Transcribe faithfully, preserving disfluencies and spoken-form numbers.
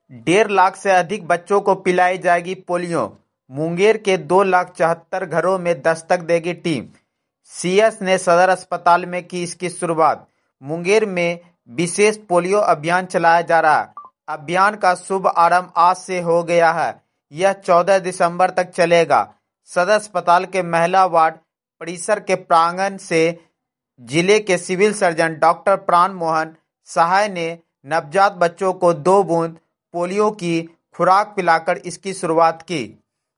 डेढ़ लाख से अधिक बच्चों को पिलाई जाएगी पोलियो। मुंगेर के दो लाख चौहत्तर घरों में दस्तक देगी टीम। सीएस ने सदर अस्पताल में की इसकी शुरुआत। मुंगेर में विशेष पोलियो अभियान चलाया जा रहा है। अभियान का शुभ आरंभ आज से हो गया है। यह चौदह दिसंबर तक चलेगा। सदर अस्पताल के महिला वार्ड परिसर के प्रांगण से जिले के सिविल सर्जन डॉक्टर प्राण मोहन सहाय ने नवजात बच्चों को दो बूंद पोलियो की खुराक पिलाकर इसकी शुरुआत की।